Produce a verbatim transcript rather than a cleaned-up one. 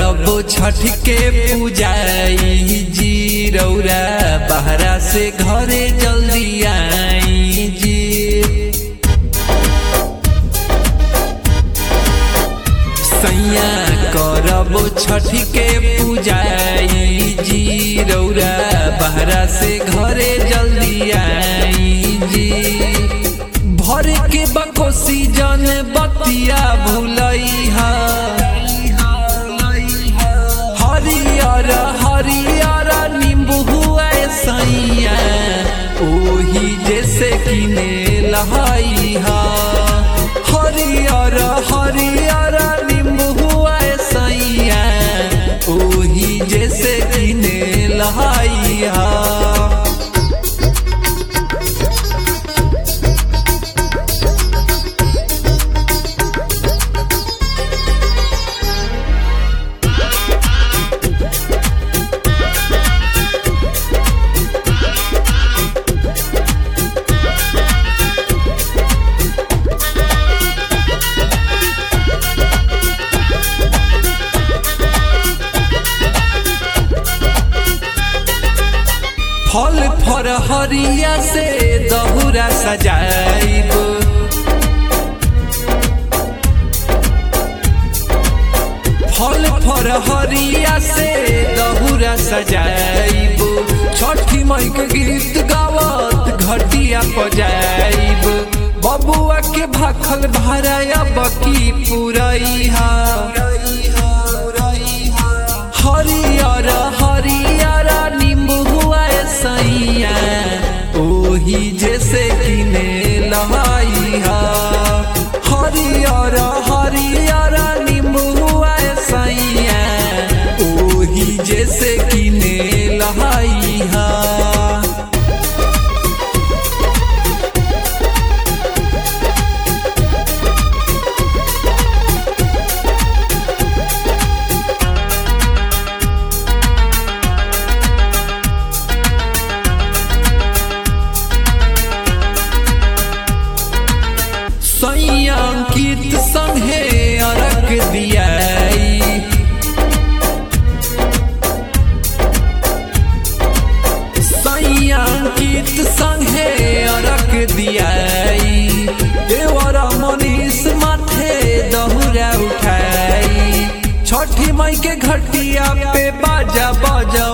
करबो छठ के पूजाई जी रौरा बहरा से घरे जल्दी आई जी। सैया करबो छठ के पूजाई जी रौरा बहरा से घरे जल्दी आई जी। भर के बकोसी जन बतिया भूलैहा हरियर हरियर नींबू हुआ सैया ओही जैसे किने लहाइहा हरियर हरियर नींबू हुआ सैया ओही जैसे किने लहाइहा। फल फर हरिया से दहुरा सजाइब फल फर हरिया से दहुरा सजाइब छठी माई के गीत गावत घटिया बजाइब बबुआ के भाखल भराया बकी पुरैहा हरियर हरियर नींबू हुआ सैया ओही जैसे किने लहाइहा हरियर हरियर नींबू हुआ सैया ओही जैसे किने लहाइहा। सैया अंकित संगे अरक दियाई सैया अंकित संगे अरक दियाई देवरा मनीष माथे दहुरा उठाई छठी माई के घटिया पे बाजा बाजा